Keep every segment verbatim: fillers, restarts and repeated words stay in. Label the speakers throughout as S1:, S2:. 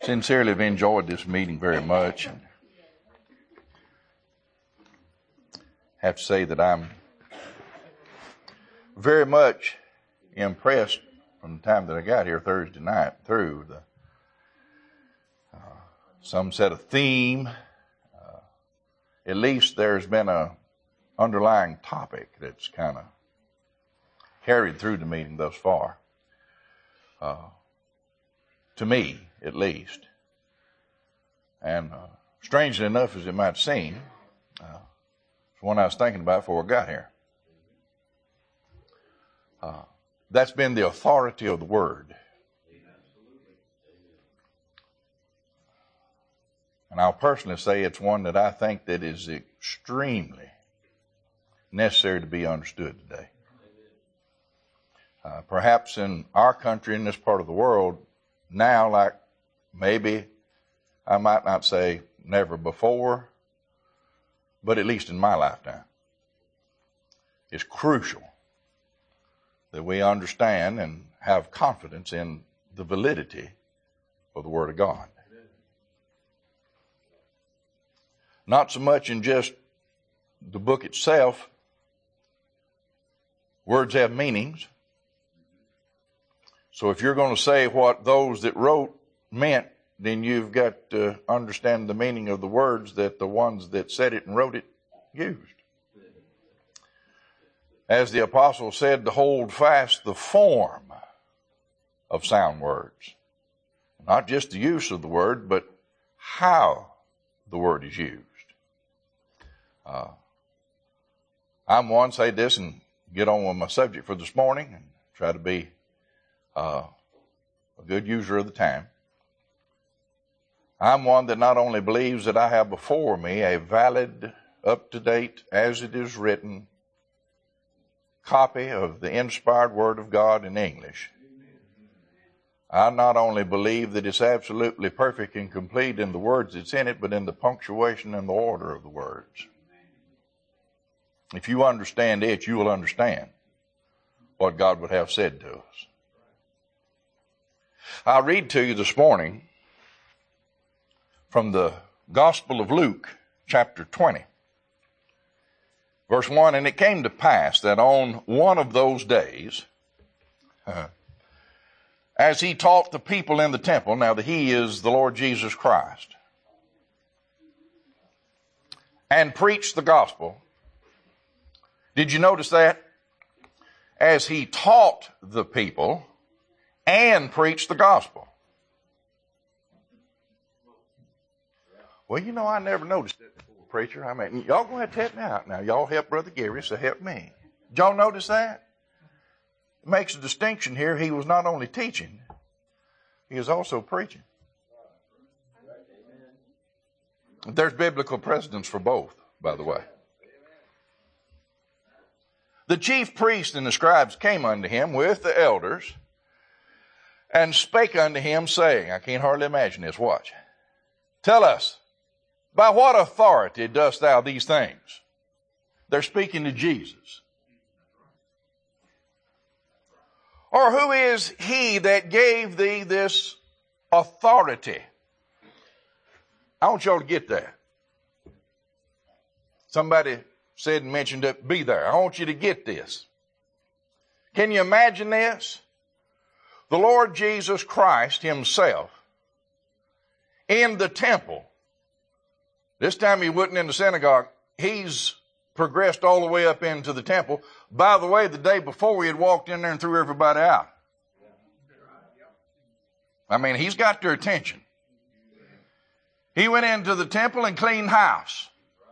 S1: Sincerely have enjoyed this meeting very much. And have to say that I'm very much impressed from the time that I got here Thursday night through the uh, some set of theme. Uh, at least there's been a underlying topic that's kind of carried through the meeting thus far. Uh, to me, at least. And uh, strangely enough as it might seem, uh, it's one I was thinking about before I got here. Uh, that's been the authority of the Word. And I'll personally say it's one that I think that is extremely necessary to be understood today. Uh, perhaps in our country, in this part of the world, now, like maybe I might not say never before, but at least in my lifetime, it's crucial that we understand and have confidence in the validity of the Word of God. Not so much in just the book itself. Words have meanings. So if you're going to say what those that wrote meant, then you've got to understand the meaning of the words that the ones that said it and wrote it used. As the apostle said, to hold fast the form of sound words. Not just the use of the word, but how the word is used. Uh, I'm one, say this and get on with my subject for this morning and try to be Uh, a good user of the time. I'm one that not only believes that I have before me a valid, up-to-date, as it is written, copy of the inspired Word of God in English. I not only believe that it's absolutely perfect and complete in the words that's in it, but in the punctuation and the order of the words. If you understand it, you will understand what God would have said to us. I'll read to you this morning from the Gospel of Luke, chapter twenty, verse one. And it came to pass that on one of those days, uh, as he taught the people in the temple, now that he is the Lord Jesus Christ, and preached the gospel. Did you notice that? As he taught the people and preach the gospel. Well, you know, I never noticed that before, preacher. I mean, y'all go ahead and help me out now. Y'all help Brother Gary, so help me. Did y'all notice that? It makes a distinction here. He was not only teaching, he was also preaching. There's biblical precedence for both, by the way. The chief priests and the scribes came unto him with the elders, and spake unto him, saying, I can't hardly imagine this, watch. Tell us, by what authority dost thou these things? They're speaking to Jesus. Or who is he that gave thee this authority? I want y'all to get that. Somebody said and mentioned it, be there. I want you to get this. Can you imagine this? The Lord Jesus Christ himself in the temple. This time he wasn't in the synagogue. He's progressed all the way up into the temple. By the way, the day before he had walked in there and threw everybody out. I mean, he's got their attention. He went into the temple and cleaned house.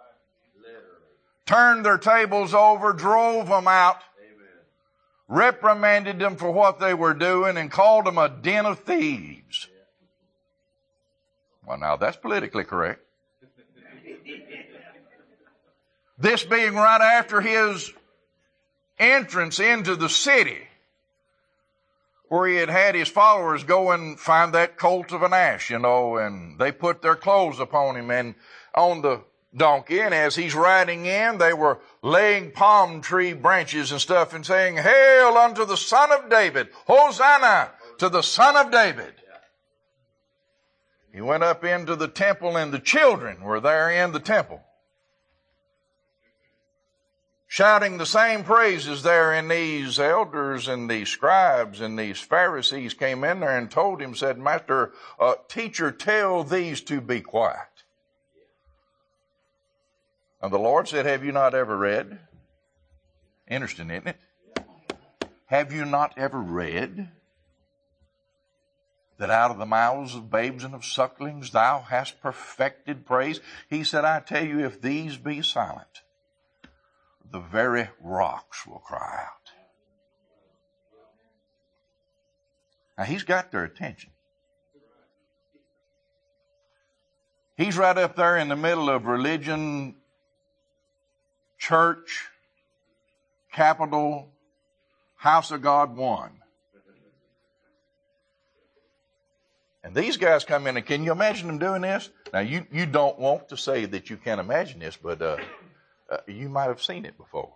S1: Turned their tables over, drove them out. Reprimanded them for what they were doing and called them a den of thieves. Well, now that's politically correct. This being right after his entrance into the city, where he had had his followers go and find that colt of an ass, you know, and they put their clothes upon him and on the donkey, and as he's riding in, they were laying palm tree branches and stuff and saying, Hail unto the Son of David, Hosanna to the Son of David. He went up into the temple and the children were there in the temple, shouting the same praises there, and these elders and these scribes and these Pharisees came in there and told him, said, Master, uh, teacher, tell these to be quiet. And the Lord said, have you not ever read? Interesting, isn't it? Have you not ever read that out of the mouths of babes and of sucklings thou hast perfected praise? He said, I tell you, if these be silent, the very rocks will cry out. Now, he's got their attention. He's right up there in the middle of religion, church, capital, house of God one. And these guys come in, and can you imagine them doing this? Now, you, you don't want to say that you can't imagine this, but uh, uh, you might have seen it before.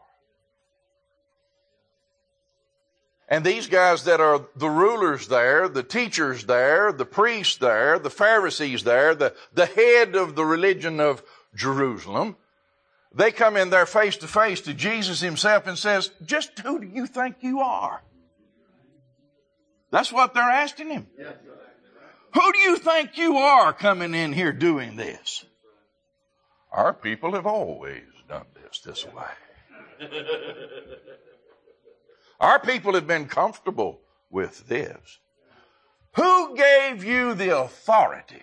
S1: And these guys that are the rulers there, the teachers there, the priests there, the Pharisees there, the, the head of the religion of Jerusalem, they come in there face to face to Jesus himself and says, just who do you think you are? That's what they're asking him. Who do you think you are coming in here doing this? Our people have always done this this way. Our people have been comfortable with this. Who gave you the authority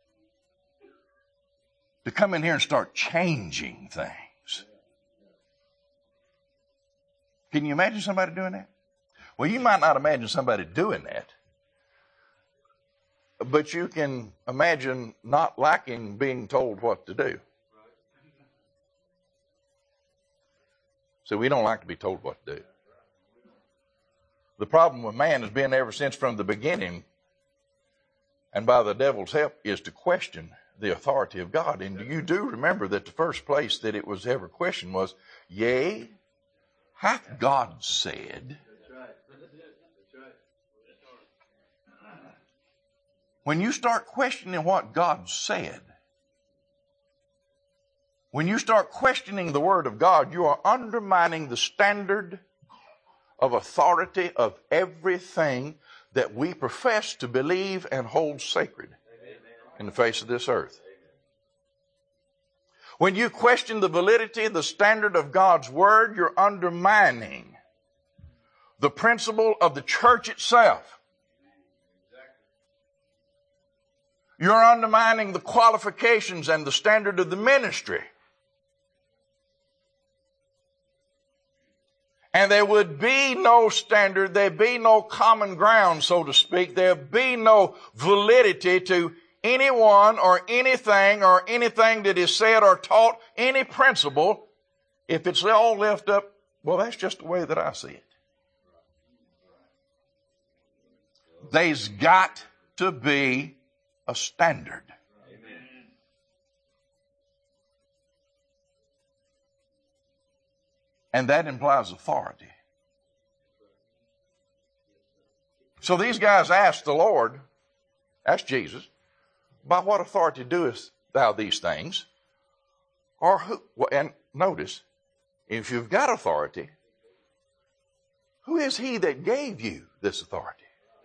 S1: to come in here and start changing things? Can you imagine somebody doing that? Well, you might not imagine somebody doing that, but you can imagine not liking being told what to do. So we don't like to be told what to do. The problem with man has been ever since from the beginning, and by the devil's help, is to question the authority of God. And you do remember that the first place that it was ever questioned was, yea, hath God said? When you start questioning what God said, when you start questioning the Word of God, you are undermining the standard of authority of everything that we profess to believe and hold sacred in the face of this earth. When you question the validity, the standard of God's Word, you're undermining the principle of the church itself. You're undermining the qualifications and the standard of the ministry. And there would be no standard, there'd be no common ground, so to speak. There'd be no validity to anyone or anything or anything that is said or taught, any principle, if it's all left up, well, that's just the way that I see it. There's got to be a standard. And that implies authority. So these guys asked the Lord, asked Jesus, by what authority doest thou these things? Or who? And notice, if you've got authority, who is he that gave you this authority?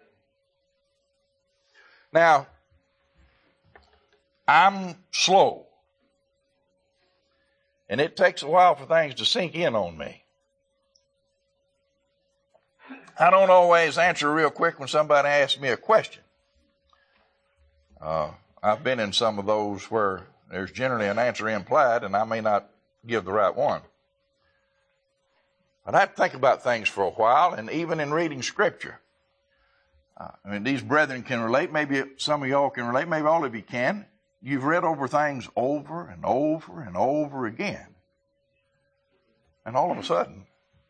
S1: Now, I'm slow. And it takes a while for things to sink in on me. I don't always answer real quick when somebody asks me a question. Uh, I've been in some of those where there's generally an answer implied, and I may not give the right one. But I have to think about things for a while, and even in reading Scripture. Uh, I mean, these brethren can relate. Maybe some of y'all can relate. Maybe all of you can. You've read over things over and over and over again. And all of a sudden,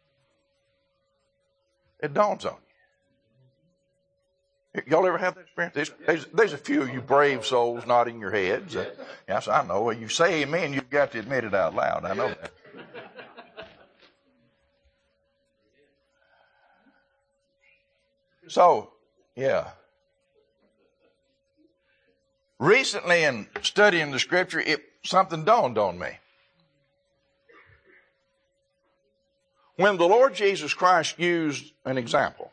S1: it dawns on you. Y'all ever have that experience? There's, there's, there's a few of you brave souls nodding your heads. Uh, yes, I know. When you say amen, you've got to admit it out loud. I know that. So, yeah. Recently in studying the scripture, it, something dawned on me. When the Lord Jesus Christ used an example,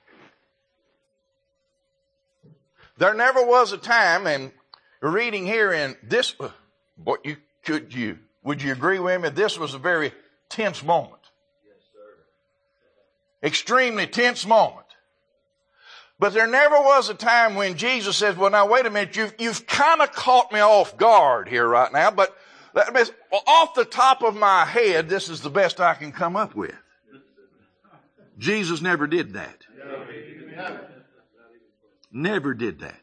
S1: there never was a time, and we're reading here in this, what you could you, would you agree with me? This was a very tense moment.
S2: Yes, sir.
S1: Extremely tense moment. But there never was a time when Jesus says, well, now wait a minute, you've, you've kind of caught me off guard here right now, but let me, off the top of my head, this is the best I can come up with. Jesus never did that. Never did that.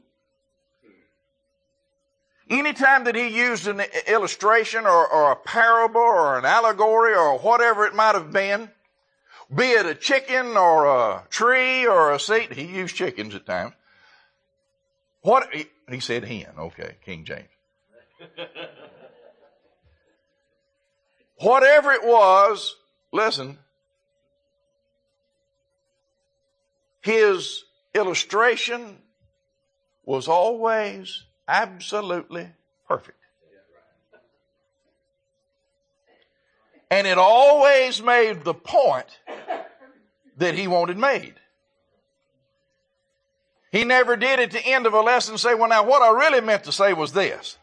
S1: Anytime that he used an illustration or, or a parable or an allegory or whatever it might have been, be it a chicken or a tree or a seat. He used chickens at times. What he, he said hen. Okay, King James. Whatever it was, listen, his illustration was always absolutely perfect. And it always made the point that he wanted made. He never did at the end of a lesson say, well, now what I really meant to say was this.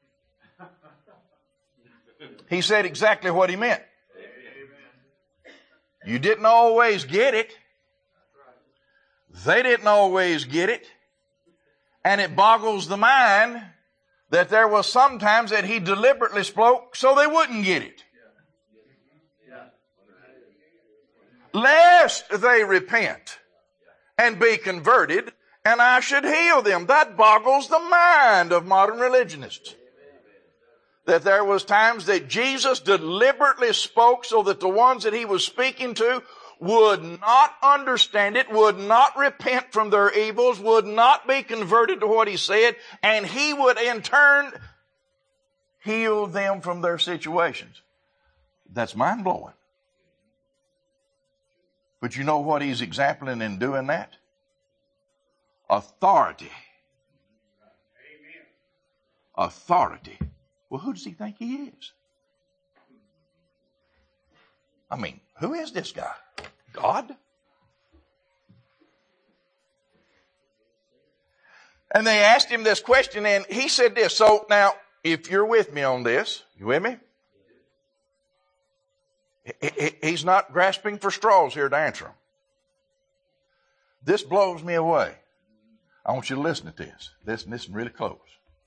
S1: He said exactly what he meant. You didn't always get it. They didn't always get it. And it boggles the mind that there was sometimes that he deliberately spoke so they wouldn't get it. Lest they repent and be converted, and I should heal them. That boggles the mind of modern religionists. That there was times that Jesus deliberately spoke so that the ones that he was speaking to would not understand it, would not repent from their evils, would not be converted to what he said, and he would in turn heal them from their situations. That's mind-blowing. But you know what he's exempling in doing that? Authority. Amen. Authority. Well, who does he think he is? I mean, who is this guy? God? And they asked him this question, and he said this. So now, if you're with me on this, you with me? He's not grasping for straws here to answer them. This blows me away. I want you to listen to this. Listen, listen really close.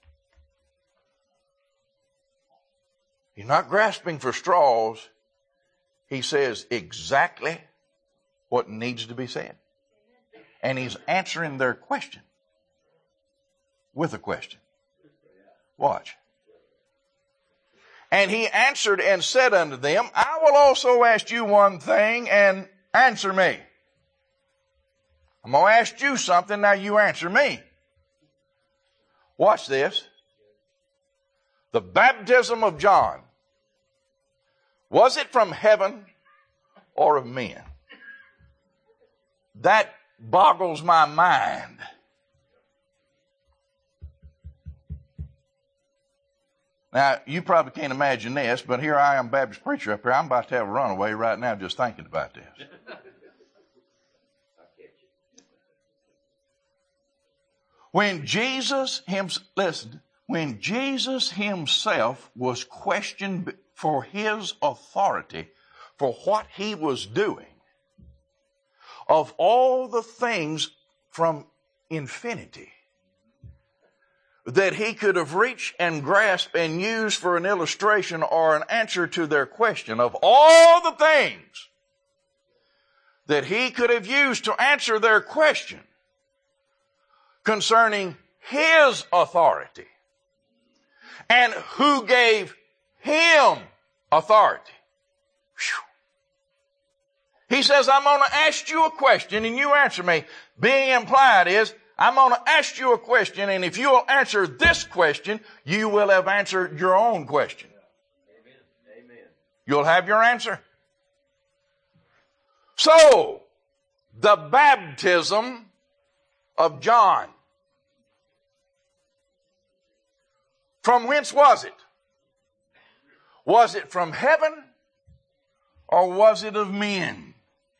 S1: He's not grasping for straws. He says exactly what needs to be said. And he's answering their question with a question. Watch. And he answered and said unto them, I will also ask you one thing, and answer me. I'm going to ask you something, now you answer me. Watch this. The baptism of John, was it from heaven or of men? That boggles my mind. Now, you probably can't imagine this, but here I am, Baptist preacher up here. I'm about to have a runaway right now just thinking about this. When Jesus himself, listen, when Jesus himself was questioned for his authority, for what he was doing, of all the things from infinity that he could have reached and grasped and used for an illustration or an answer to their question, of all the things that he could have used to answer their question concerning his authority and who gave him authority. Whew. He says, I'm going to ask you a question and you answer me. Being implied is, I'm going to ask you a question, and if you will answer this question, you will have answered your own question. Amen. Amen. You'll have your answer. So, the baptism of John. From whence was it? Was it from heaven or was it of men?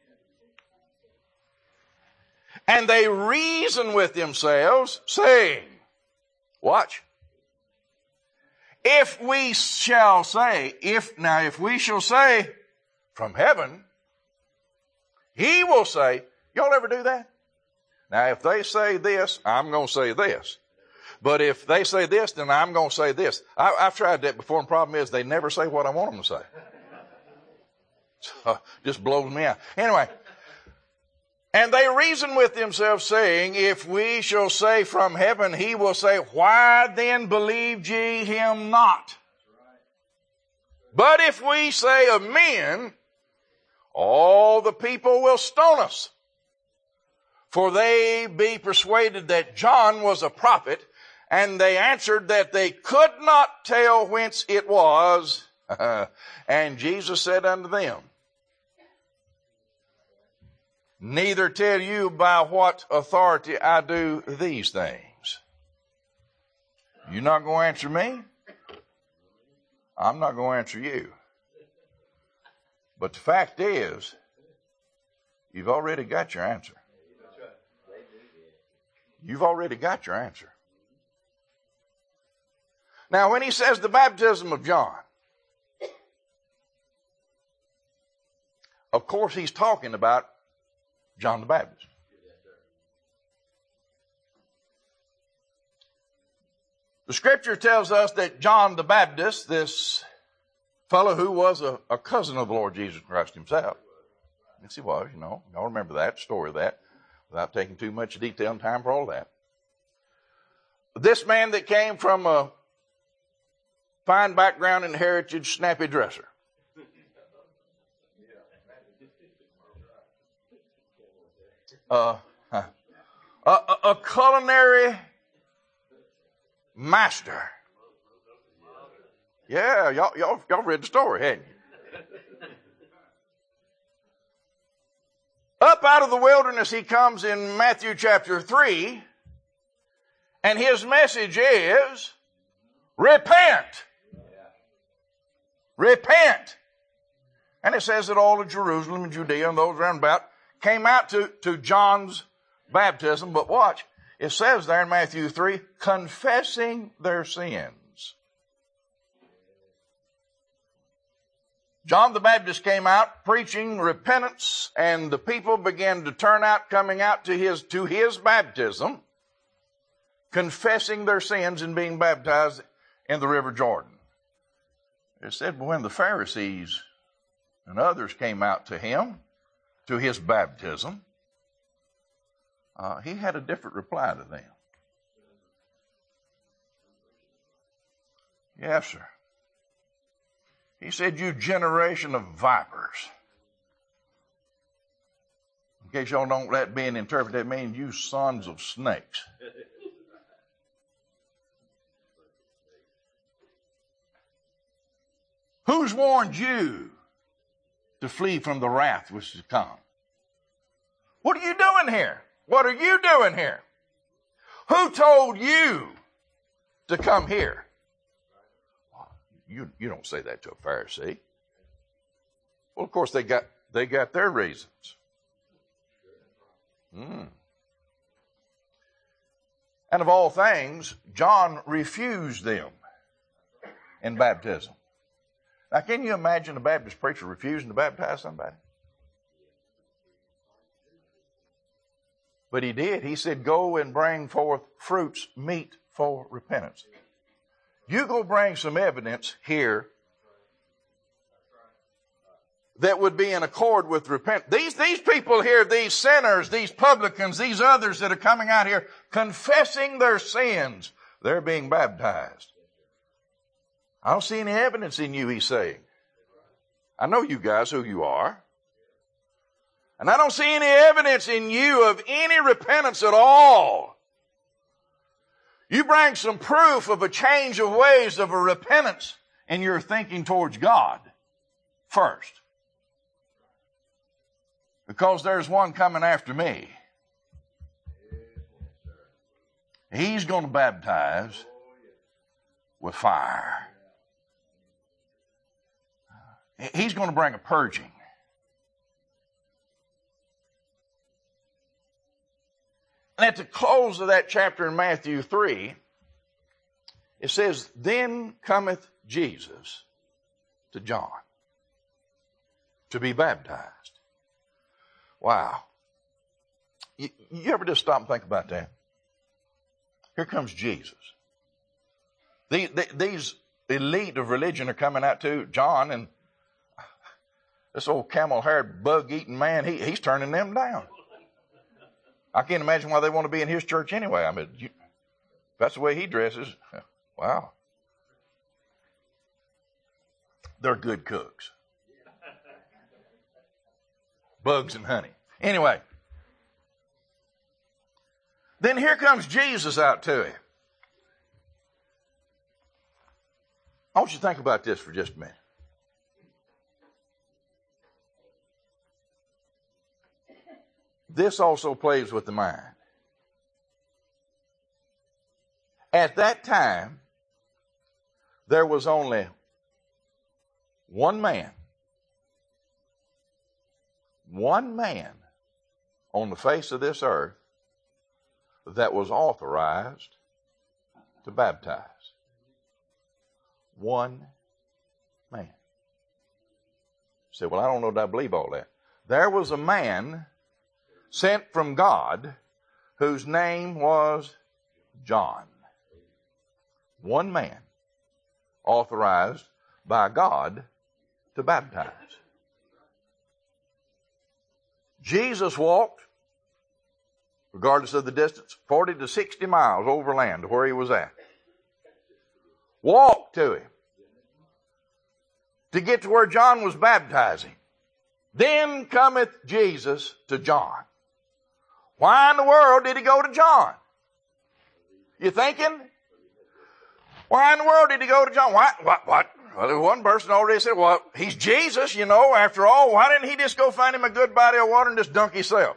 S1: And they reason with themselves, saying, watch. If we shall say, if, now if we shall say, from heaven, he will say, y'all ever do that? Now if they say this, I'm going to say this. But if they say this, then I'm going to say this. I, I've tried that before, and the problem is they never say what I want them to say. So it just blows me out. Anyway. And they reason with themselves, saying, if we shall say from heaven, he will say, why then believed ye him not? But if we say of men, all the people will stone us. For they be persuaded that John was a prophet, and they answered that they could not tell whence it was. And Jesus said unto them, neither tell you by what authority I do these things. You're not going to answer me? I'm not going to answer you. But the fact is, you've already got your answer. You've already got your answer. Now, when he says the baptism of John, of course he's talking about John the Baptist. The scripture tells us that John the Baptist, this fellow who was a, a cousin of the Lord Jesus Christ himself, yes he was, you know, y'all remember that, story of that, without taking too much detail and time for all that. This man that came from a fine background and heritage, snappy dresser. Uh, a, a, a culinary master. Yeah, y'all, y'all, y'all read the story, hadn't you? Up out of the wilderness he comes in Matthew chapter three, and his message is, repent. Repent. And it says that all of Jerusalem and Judea and those round about came out to, to John's baptism, but watch, it says there in Matthew three, confessing their sins. John the Baptist came out preaching repentance, and the people began to turn out, coming out to his, to his baptism, confessing their sins and being baptized in the River Jordan. It said, but when the Pharisees and others came out to him, to his baptism, uh, he had a different reply to them. Yes, sir. He said, you generation of vipers. In case y'all don't let being interpreted, that means you sons of snakes. Who's warned you to flee from the wrath which is to come? What are you doing here? What are you doing here? Who told you to come here? You, you don't say that to a Pharisee. Well, of course, they got, they got their reasons. Mm. And of all things, John refused them in baptism. Now, can you imagine a Baptist preacher refusing to baptize somebody? But he did. He said, go and bring forth fruits meet for repentance. You go bring some evidence here that would be in accord with repentance. These, these people here, these sinners, these publicans, these others that are coming out here confessing their sins, they're being baptized. I don't see any evidence in you, he's saying. I know you guys who you are. And I don't see any evidence in you of any repentance at all. You bring some proof of a change of ways, of a repentance in your thinking towards God first. Because there's one coming after me. He's going to baptize with fire. He's going to bring a purging. And at the close of that chapter in Matthew three, it says, then cometh Jesus to John to be baptized. Wow. You, you ever just stop and think about that? Here comes Jesus. These, these elite of religion are coming out to John, and this old camel-haired, bug-eating man, he, he's turning them down. I can't imagine why they want to be in his church anyway. I mean, you, that's the way he dresses. Wow. They're good cooks. Bugs and honey. Anyway. Then here comes Jesus out to him. I want you to think about this for just a minute. This also plays with the mind. At that time, there was only one man, one man on the face of this earth that was authorized to baptize. One man. You say, well, I don't know that I believe all that. There was a man sent from God whose name was John. One man authorized by God to baptize. Jesus walked, regardless of the distance, forty to sixty miles overland to where he was at. Walked to him to get to where John was baptizing. Then cometh Jesus to John. Why in the world did he go to John? You thinking? Why in the world did he go to John? Why, what, what? Well, one person already said, well, he's Jesus, you know, after all. Why didn't he just go find him a good body of water and just dunk himself?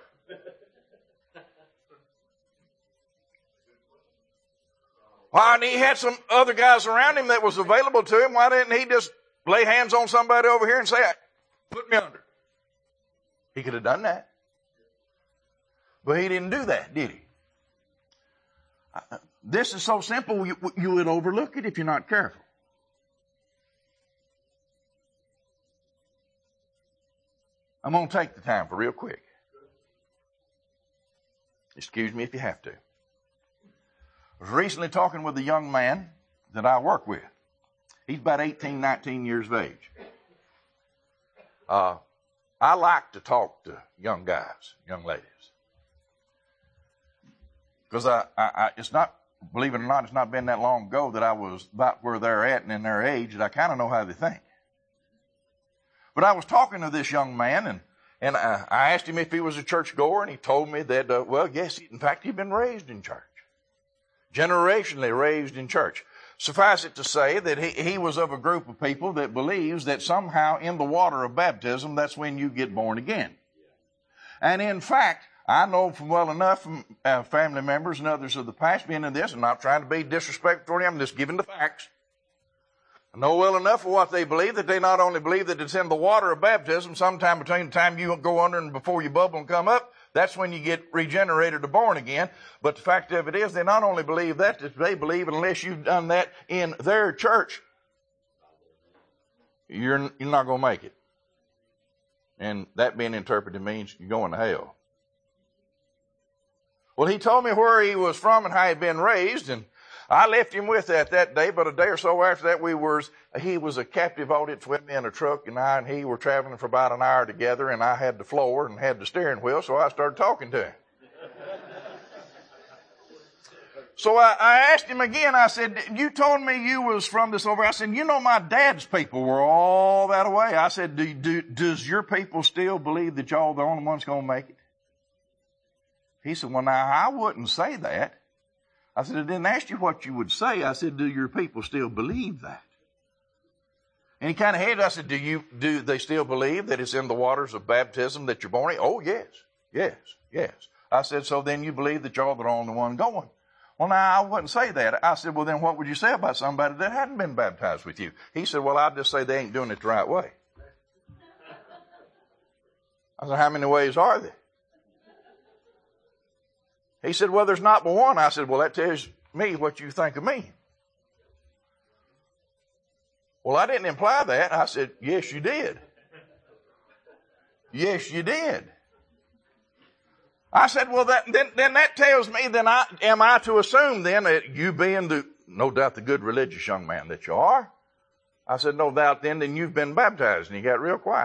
S1: Why, and he had some other guys around him that was available to him. Why didn't he just lay hands on somebody over here and say, put me under? He could have done that. But he didn't do that, did he? This is so simple, you, you would overlook it if you're not careful. I'm going to take the time for real quick. Excuse me if you have to. I was recently talking with a young man that I work with. He's about eighteen, nineteen years of age. Uh, I like to talk to young guys, young ladies. Because I, I, I, it's not, believe it or not, it's not been that long ago that I was about where they're at and in their age that I kind of know how they think. But I was talking to this young man, and, and I, I asked him if he was a churchgoer, and he told me that, uh, well, yes, in fact, he'd been raised in church. Generationally raised in church. Suffice it to say that he, he was of a group of people that believes that somehow in the water of baptism, that's when you get born again. And in fact, I know from well enough from uh, family members and others of the past being in this, and not trying to be disrespectful to them, I'm just giving the facts. I know well enough of what they believe, that they not only believe that it's in the water of baptism, sometime between the time you go under and before you bubble and come up, that's when you get regenerated or born again. But the fact of it is, they not only believe that, that they believe unless you've done that in their church, you're, you're not going to make it. And that being interpreted means you're going to hell. Well, he told me where he was from and how he'd been raised, and I left him with that that day, but a day or so after that, we were, he was a captive audience with me in a truck, and I and he were traveling for about an hour together, and I had the floor and had the steering wheel, so I started talking to him. So I, I asked him again, I said, you told me you was from this over. I said, you know, my dad's people were all that away. I said, do, do, does your people still believe that y'all the only ones going to make it? He said, well, now, I wouldn't say that. I said, I didn't ask you what you would say. I said, do your people still believe that? And he kind of headed. I said, do you, do they still believe that it's in the waters of baptism that you're born in? Oh, yes, yes, yes. I said, so then you believe that you're the only one going. Well, now, I wouldn't say that. I said, well, then what would you say about somebody that hadn't been baptized with you? He said, well, I'd just say they ain't doing it the right way. I said, how many ways are there? He said, well, there's not but one. I said, well, that tells me what you think of me. Well, I didn't imply that. I said, yes, you did. Yes, you did. I said, well, that, then, then that tells me, then I, am I to assume then that you being the, no doubt the good religious young man that you are? I said, no doubt then, then you've been baptized. And he got real quiet.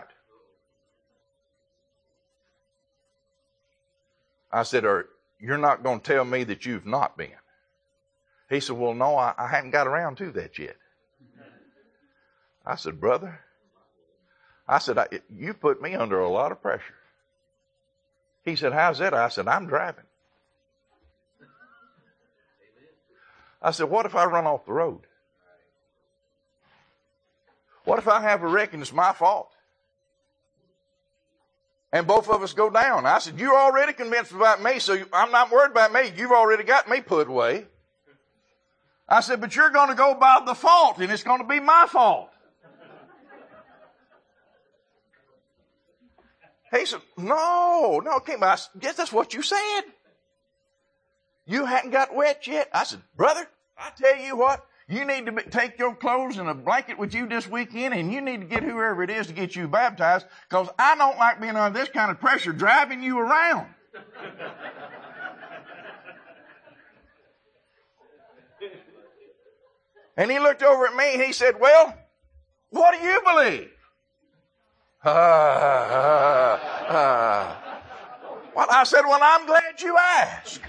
S1: I said, or you're not going to tell me that you've not been. He said, well, no, I, I haven't got around to that yet. I said, brother, I said, I, you put me under a lot of pressure. He said, how's that? I said, I'm driving. I said, what if I run off the road? What if I have a wreck and it's my fault? And both of us go down. I said, you're already convinced about me, so I'm not worried about me. You've already got me put away. I said, but you're going to go by the fault, and it's going to be my fault. He said, no, no, Kim, I guess that's what you said. You hadn't got wet yet. I said, brother, I tell you what, you need to be, take your clothes and a blanket with you this weekend, and you need to get whoever it is to get you baptized, because I don't like being under this kind of pressure driving you around. And he looked over at me and he said, well, what do you believe? Uh, uh, uh. Well, I said, well, I'm glad you asked.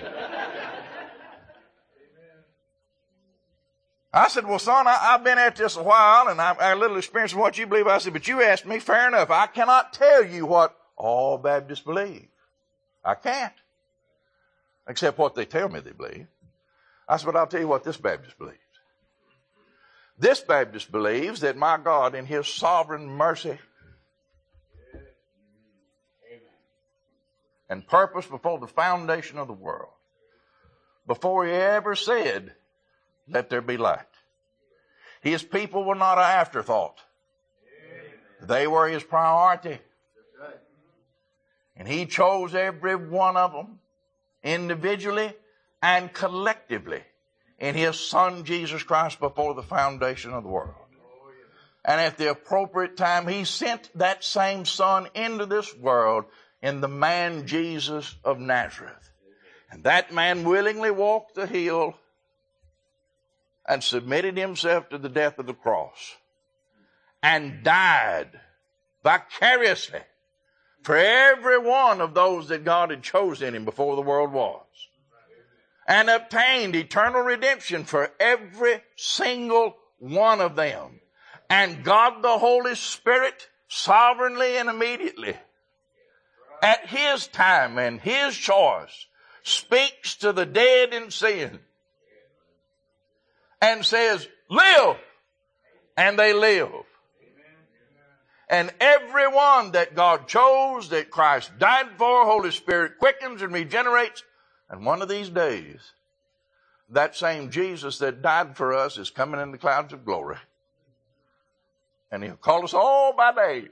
S1: I said, well, son, I, I've been at this a while, and I've got a little experience of what you believe. I said, but you asked me, fair enough. I cannot tell you what all Baptists believe. I can't. Except what they tell me they believe. I said, but I'll tell you what this Baptist believes. This Baptist believes that my God, in His sovereign mercy and purpose before the foundation of the world, before He ever said, let there be light, His people were not an afterthought. They were His priority. And He chose every one of them individually and collectively in His Son Jesus Christ before the foundation of the world. And at the appropriate time, He sent that same Son into this world in the man Jesus of Nazareth. And that man willingly walked the hill and submitted himself to the death of the cross and died vicariously for every one of those that God had chosen Him before the world was, and obtained eternal redemption for every single one of them. And God the Holy Spirit sovereignly and immediately, at His time and His choice, speaks to the dead in sin and says, live, and they live. And everyone that God chose, that Christ died for, Holy Spirit quickens and regenerates. And one of these days, that same Jesus that died for us is coming in the clouds of glory. And He'll call us all by name.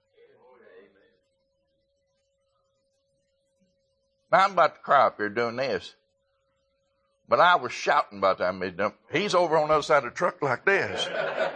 S1: Now, I'm about to cry up here doing this. But I was shouting by the time he's over on the other side of the truck like this.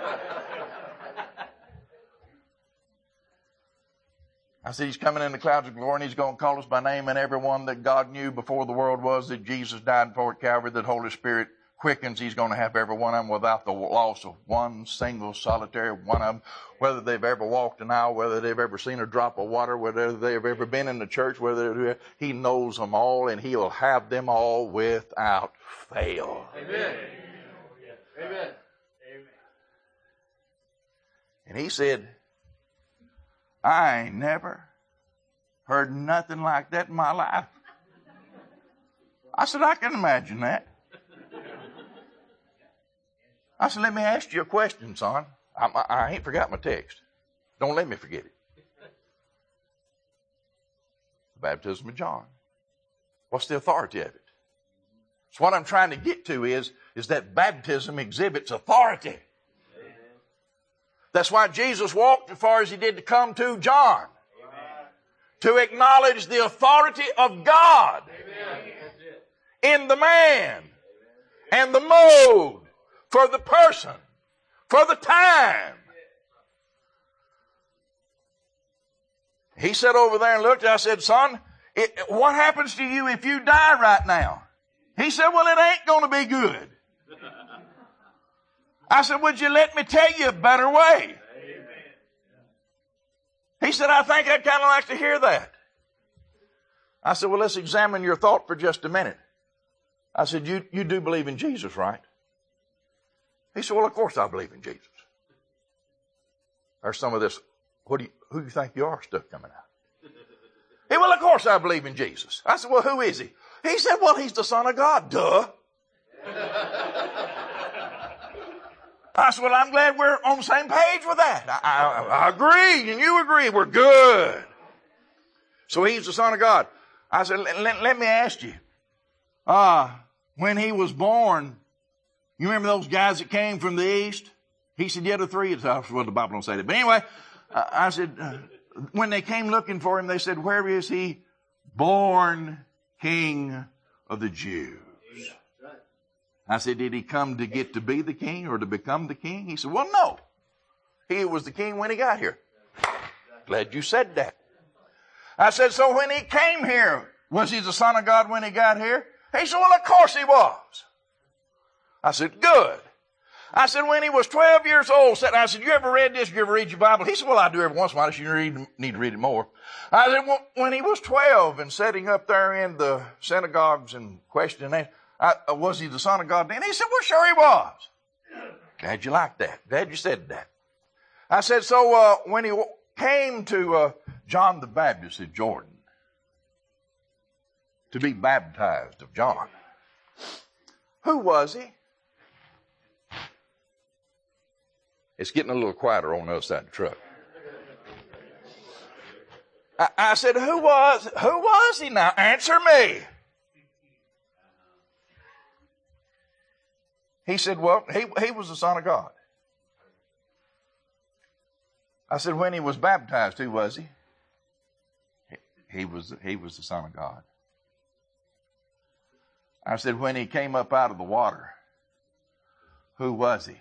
S1: I said, He's coming in the clouds of glory, and He's going to call us by name, and everyone that God knew before the world was, that Jesus died for at Calvary, that Holy Spirit quickens, He's going to have every one of them without the loss of one single solitary one of them, whether they've ever walked an aisle, whether they've ever seen a drop of water, whether they've ever been in the church, whether He knows them all, and He'll have them all without fail.
S2: Amen. Amen.
S1: And He said, I ain't never heard nothing like that in my life. I said, I can imagine that. I said, let me ask you a question, son. I, I, I ain't forgot my text. Don't let me forget it. The baptism of John. What's the authority of it? So what I'm trying to get to is, is that baptism exhibits authority. Amen. That's why Jesus walked as far as he did to come to John. Amen. To acknowledge the authority of God. Amen. In the man. Amen. And the mode. For the person. For the time. He sat over there and looked, and I said, son, it, what happens to you if you die right now? He said, well, it ain't going to be good. I said, would you let me tell you a better way? Amen. He said, I think I'd kind of like to hear that. I said, well, let's examine your thought for just a minute. I said, you, you do believe in Jesus, right? He said, well, of course I believe in Jesus. There's some of this, what do you, who do you think you are stuff coming out. He said, well, of course I believe in Jesus. I said, well, who is he? He said, well, he's the Son of God. Duh. I said, well, I'm glad we're on the same page with that. I, I, I agree, and you agree. We're good. So he's the Son of God. I said, let, let, let me ask you. Uh, when he was born, you remember those guys that came from the east? He said, yeah, the three. That's what the Bible don't say that. But anyway, uh, I said, uh, when they came looking for him, they said, where is he? Born King of the Jews. I said, did he come to get to be the king or to become the king? He said, well, no. He was the king when he got here. Glad you said that. I said, so when he came here, was he the Son of God when he got here? He said, well, of course he was. I said, good. I said, when he was twelve years old, I said, you ever read this? You ever read your Bible? He said, well, I do every once in a while. You read, need to read it more. I said, well, when he was twelve and sitting up there in the synagogues and questioning, I, uh, was he the Son of God then? He said, well, sure he was. Glad you liked that. Glad you said that. I said, so uh, when he w- came to uh, John the Baptist at Jordan to be baptized of John, who was he? It's getting a little quieter on the other side of the truck. I, I said, who was, who was he now? Answer me. He said, well, he, he was the Son of God. I said, when he was baptized, who was he? He, he was, he was the Son of God. I said, when he came up out of the water, who was he?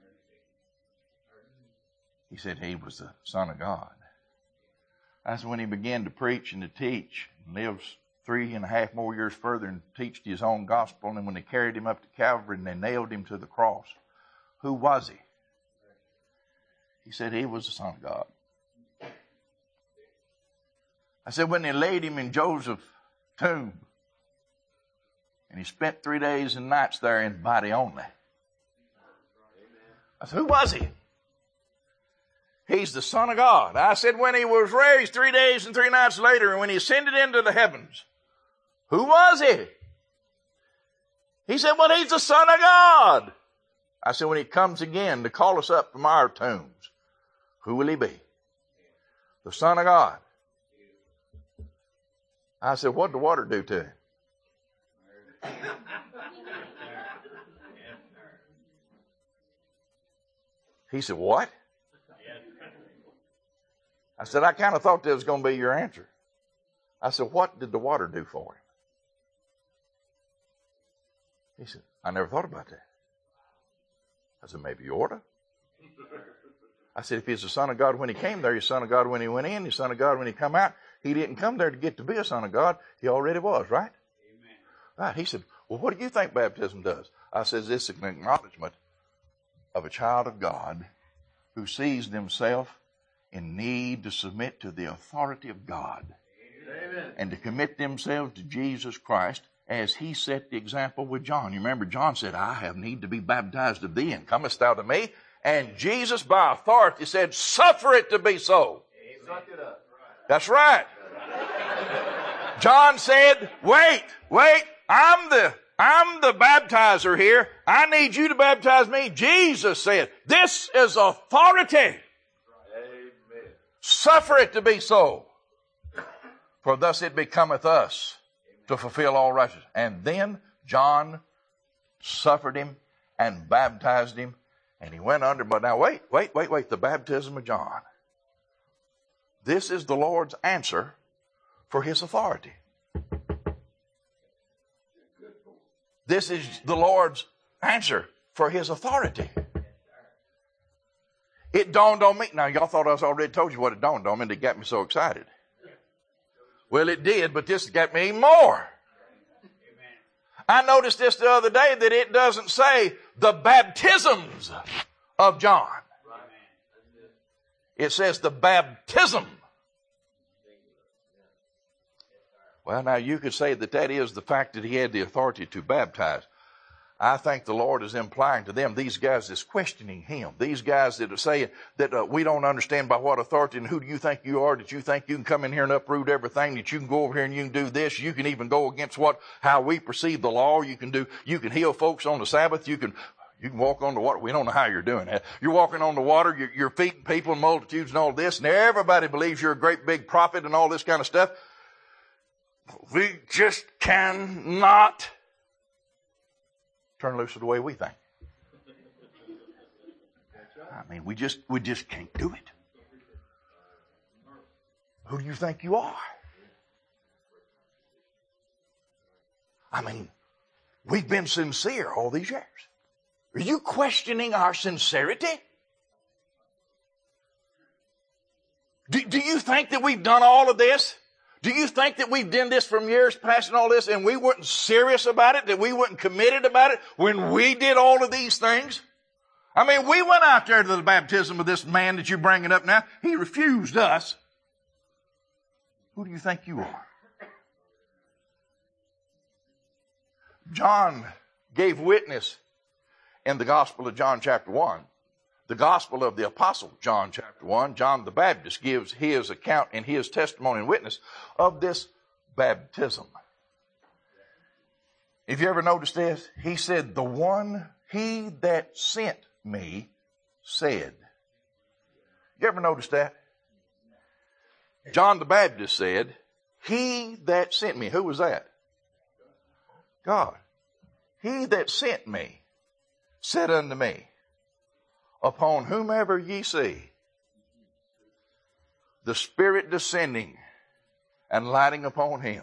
S1: He said, he was the Son of God. I said, when he began to preach and to teach, and lives three and a half more years further and teached his own gospel, and when they carried him up to Calvary and they nailed him to the cross, who was he? He said, he was the Son of God. I said, when they laid him in Joseph's tomb, and he spent three days and nights there in body only, I said, who was he? He's the Son of God. I said, when he was raised three days and three nights later, and when he ascended into the heavens, who was he? He said, well, he's the Son of God. I said, when he comes again to call us up from our tombs, who will he be? The Son of God. I said, what did the water do to him? He said, what? I said, I kind of thought that was going to be your answer. I said, what did the water do for him? He said, I never thought about that. I said, maybe you ought to. I said, if he's the Son of God when he came there, he's the Son of God when he went in, he's the Son of God when he come out. He didn't come there to get to be a Son of God. He already was, right? Amen. Right. He said, well, what do you think baptism does? I said, this is an acknowledgement of a child of God who sees themselves in need to submit to the authority of God. Amen. And to commit themselves to Jesus Christ as he set the example with John. You remember John said, I have need to be baptized of thee, and comest thou to me? And Jesus by authority said, suffer it to be so. Amen. That's right. John said, wait, wait, I'm the, I'm the baptizer here. I need you to baptize me. Jesus said, this is authority. Suffer it to be so. For thus it becometh us to fulfill all righteousness. And then John suffered him and baptized him, and he went under. But now wait, wait, wait, wait. The baptism of John. This is the Lord's answer for his authority. This is the Lord's answer for his authority. It dawned on me. Now, y'all thought I was already told you what it dawned on me, and it got me so excited. Well, it did, but this got me even more. I noticed this the other day that it doesn't say the baptisms of John. It says the baptism. Well, now you could say that that is the fact that he had the authority to baptize. I think the Lord is implying to them, these guys that's questioning him, these guys that are saying that uh, we don't understand by what authority and who do you think you are, that you think you can come in here and uproot everything, that you can go over here and you can do this, you can even go against what, how we perceive the law, you can do, you can heal folks on the Sabbath, you can, you can walk on the water. We don't know how you're doing that. You're walking on the water, you're, you're feeding people and multitudes and all this, and everybody believes you're a great big prophet and all this kind of stuff. We just cannot turn loose of the way we think. I mean, we just, we just can't do it. Who do you think you are? I mean, we've been sincere all these years. Are you questioning our sincerity? Do, do you think that we've done all of this? Do you think that we've done this from years past and all this and we weren't serious about it, that we weren't committed about it when we did all of these things? I mean, we went out there to the baptism of this man that you're bringing up now. He refused us. Who do you think you are? John gave witness in the Gospel of John chapter one. The Gospel of the Apostle John chapter one, John the Baptist gives his account and his testimony and witness of this baptism. Have you ever noticed this? He said, the one, he that sent me said. You ever notice that? John the Baptist said, he that sent me. Who was that? God. He that sent me said unto me, upon whomever ye see the Spirit descending and lighting upon him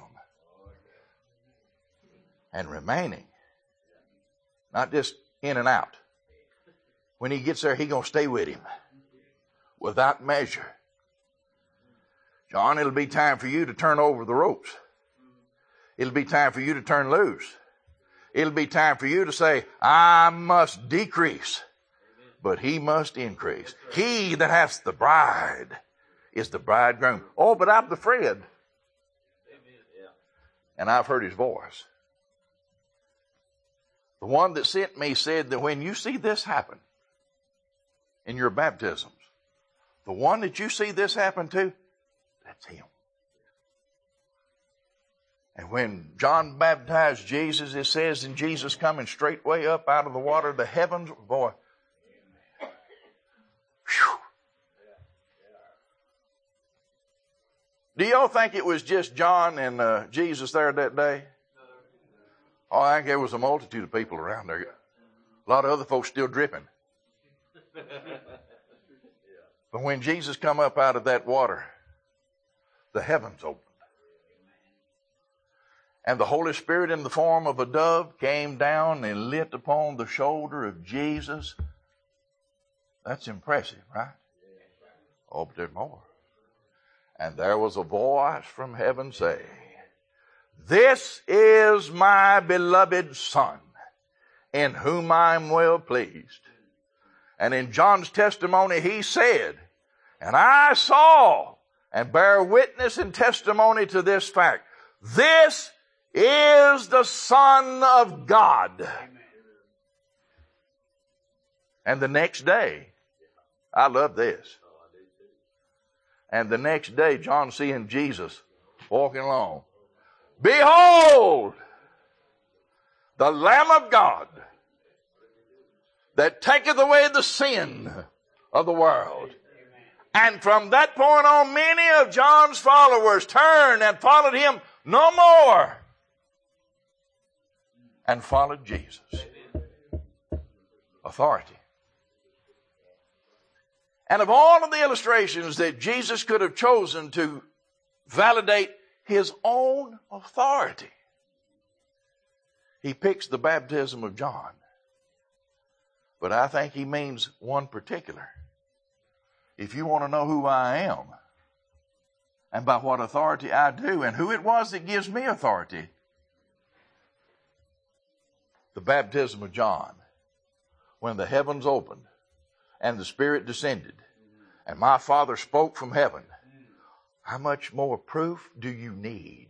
S1: and remaining, not just in and out. When he gets there, he's going to stay with him without measure. John, it'll be time for you to turn over the ropes. It'll be time for you to turn loose. It'll be time for you to say, I must decrease, but he must increase. He that hath the bride is the bridegroom. Oh, but I'm the friend. And I've heard his voice. The one that sent me said that when you see this happen in your baptisms, the one that you see this happen to, that's him. And when John baptized Jesus, it says, and Jesus coming straightway up out of the water, the heavens, boy, whew. Do y'all think it was just John and uh, Jesus there that day? Oh, I think there was a multitude of people around there. A lot of other folks still dripping. But when Jesus come up out of that water, the heavens opened. And the Holy Spirit in the form of a dove came down and lit upon the shoulder of Jesus. That's impressive, right? Oh, but there's more. And there was a voice from heaven saying, this is my beloved Son, in whom I am well pleased. And in John's testimony he said, and I saw and bear witness and testimony to this fact, this is the Son of God. Amen. And the next day, I love this. And the next day, John seeing Jesus walking along. Behold, the Lamb of God that taketh away the sin of the world. And from that point on, many of John's followers turned and followed him no more. and followed Jesus. Authority. And of all of the illustrations that Jesus could have chosen to validate his own authority, he picks the baptism of John. But I think he means one particular. If you want to know who I am and by what authority I do and who it was that gives me authority, the baptism of John, when the heavens opened and the Spirit descended and my Father spoke from heaven, how much more proof do you need?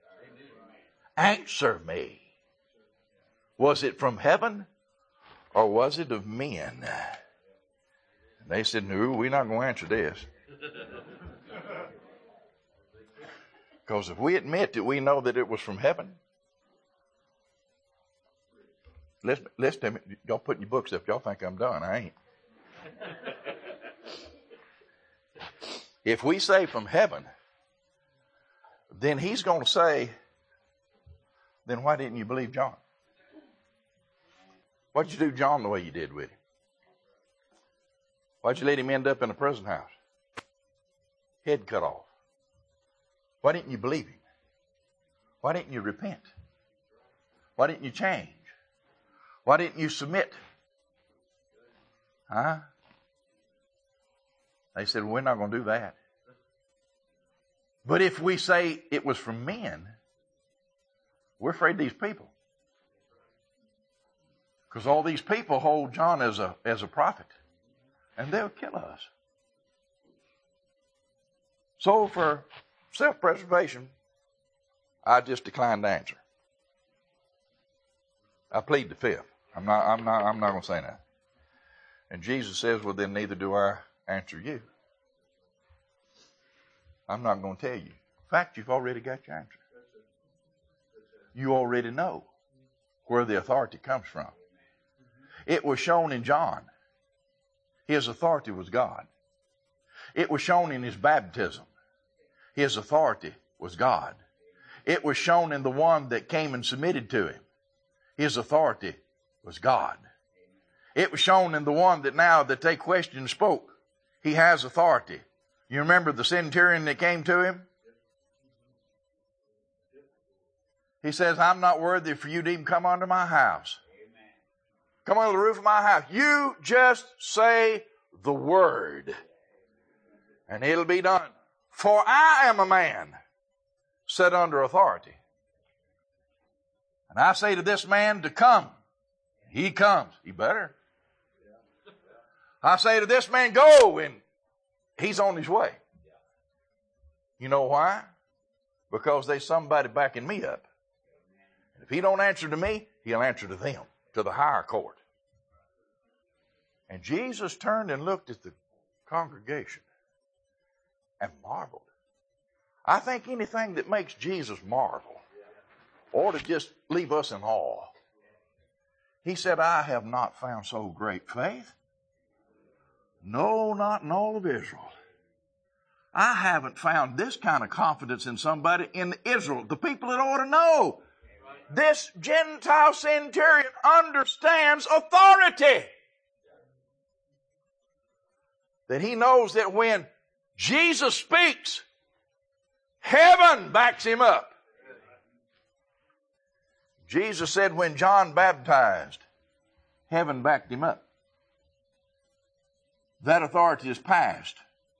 S1: Answer me. Was it from heaven or was it of men? And they said, no, we're not going to answer this. Because if we admit that we know that it was from heaven, listen, listen to me. Y'all putting your books up. Y'all think I'm done. I ain't. If we say from heaven, then he's going to say, then why didn't you believe John? Why'd you do John the way you did with him? Why'd you let him end up in a prison house? Head cut off. Why didn't you believe him? Why didn't you repent? Why didn't you change? Why didn't you submit? Huh? They said, well, we're not going to do that. But if we say it was from men, we're afraid of these people. Because all these people hold John as a, as a prophet. And they'll kill us. So for self-preservation, I just declined to answer. I plead the fifth. I'm not, I'm not, I'm not going to say that. And Jesus says, well, then neither do I answer you. I'm not going to tell you. In fact, you've already got your answer. You already know where the authority comes from. It was shown in John. His authority was God. It was shown in his baptism. His authority was God. It was shown in the one that came and submitted to him. His authority was God. It was shown in the one that now that they questioned and spoke. He has authority. You remember the centurion that came to him? He says, I'm not worthy for you to even come under my house. Come under the roof of my house. You just say the word, and it'll be done. For I am a man set under authority. And I say to this man to come. He comes. He better. I say to this man, go, and he's on his way. You know why? Because there's somebody backing me up. And if he don't answer to me, he'll answer to them, to the higher court. And Jesus turned and looked at the congregation and marveled. I think anything that makes Jesus marvel ought to just leave us in awe. He said, I have not found so great faith. No, not in all of Israel. I haven't found this kind of confidence in somebody in Israel. The people that ought to know. This Gentile centurion understands authority. That he knows that when Jesus speaks, heaven backs him up. Jesus said when John baptized, heaven backed him up. That authority is passed.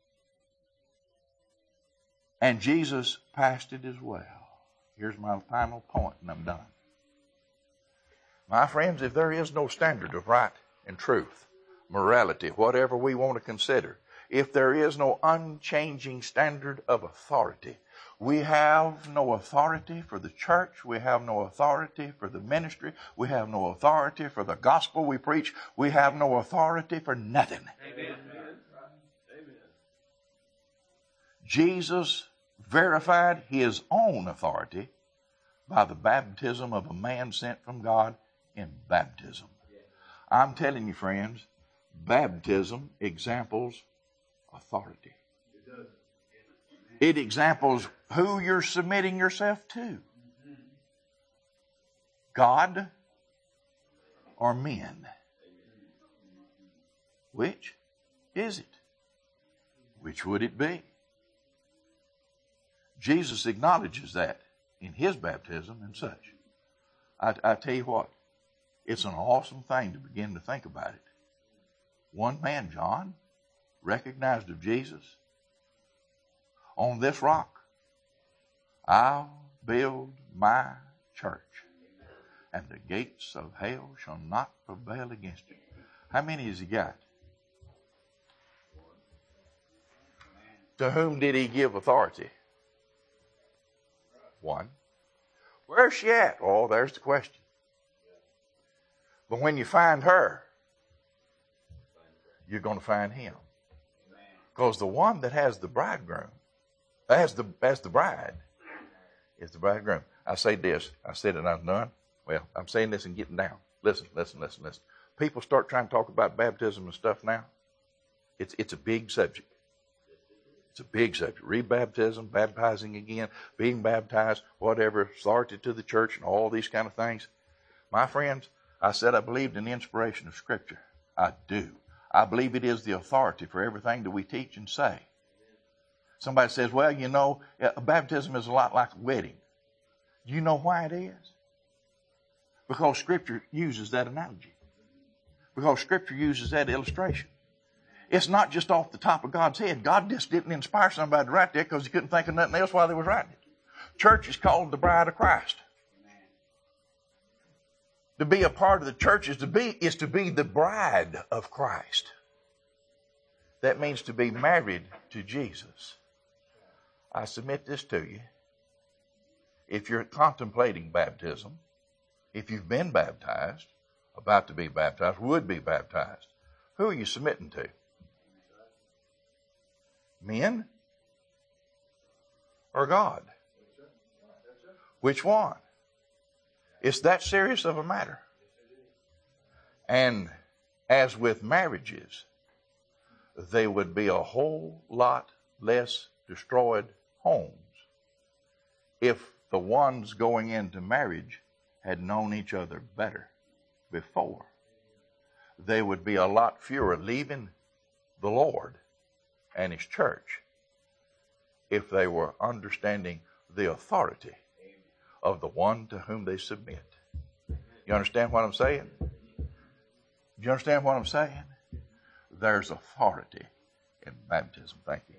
S1: And Jesus passed it as well. Here's my final point, and I'm done. My friends, if there is no standard of right and truth, morality, whatever we want to consider, if there is no unchanging standard of authority, we have no authority for the church. We have no authority for the ministry. We have no authority for the gospel we preach. We have no authority for nothing. Amen. Jesus verified his own authority by the baptism of a man sent from God in baptism. I'm telling you, friends, baptism examples authority. It examples who you're submitting yourself to. God or men? Which is it? Which would it be? Jesus acknowledges that in his baptism and such. I, I tell you what, it's an awesome thing to begin to think about it. One man, John, recognized of Jesus, on this rock, I'll build my church, and the gates of hell shall not prevail against it. How many has he got? To whom did he give authority? One. Where's she at? Oh, there's the question. But when you find her, you're going to find him. Because the one that has the bridegroom, as the as the bride, is the bridegroom. I say this. I said it and I'm done. Well, I'm saying this and getting down. Listen, listen, listen, listen. People start trying to talk about baptism and stuff now. It's it's a big subject. It's a big subject. Rebaptism, baptizing again, being baptized, whatever, authority to the church and all these kind of things. My friends, I said I believed in the inspiration of Scripture. I do. I believe it is the authority for everything that we teach and say. Somebody says, well, you know, baptism is a lot like a wedding. Do you know why it is? Because Scripture uses that analogy. Because Scripture uses that illustration. It's not just off the top of God's head. God just didn't inspire somebody to write that because he couldn't think of nothing else while they was writing it. Church is called the bride of Christ. To be a part of the church is to be, is to be the bride of Christ. That means to be married to Jesus. I submit this to you. If you're contemplating baptism, if you've been baptized, about to be baptized, would be baptized, who are you submitting to? Men or God? Which one? It's that serious of a matter. And as with marriages, they would be a whole lot less destroyed homes if the ones going into marriage had known each other better before. They would be a lot fewer leaving the Lord and his church if they were understanding the authority of the one to whom they submit. You understand what I'm saying? Do you understand what I'm saying? There's authority in baptism. Thank you.